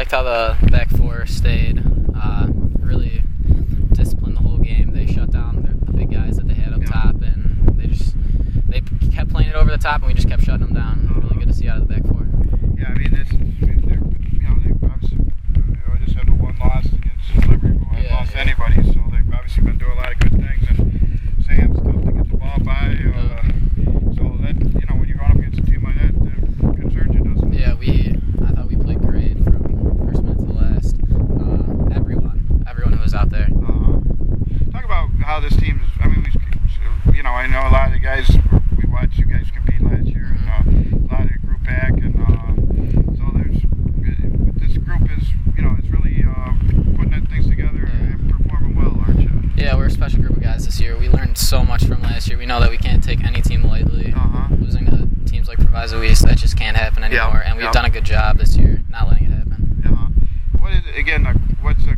liked how the back four stayed really disciplined the whole game. They shut down the big guys that they had up top, and they kept playing it over the top, and we just kept shutting them down. Really good to see out of the back four. Yeah, I mean, they obviously, I just had the one loss against Liberty, who hadn't lost anybody, so they've obviously been doing a lot of good things, and Sam's tough to get the ball by, so that, when you're going up against a team like that, it concerns you, doesn't it? Yeah, I thought we played great from first minute to the last. Everyone who was out there. Talk about how this team is, I mean, I know a lot of the guys, we watched you guys compete last year, and a lot of the group back, and so this group is, it's really putting things together and performing well, aren't you? Yeah, we're a special group of guys this year. We learned so much from last year. We know that we can't take any team lightly. Losing to teams like Proviso East, that just can't happen anymore, and we've done a good job this year not letting it happen. What is, again, what's a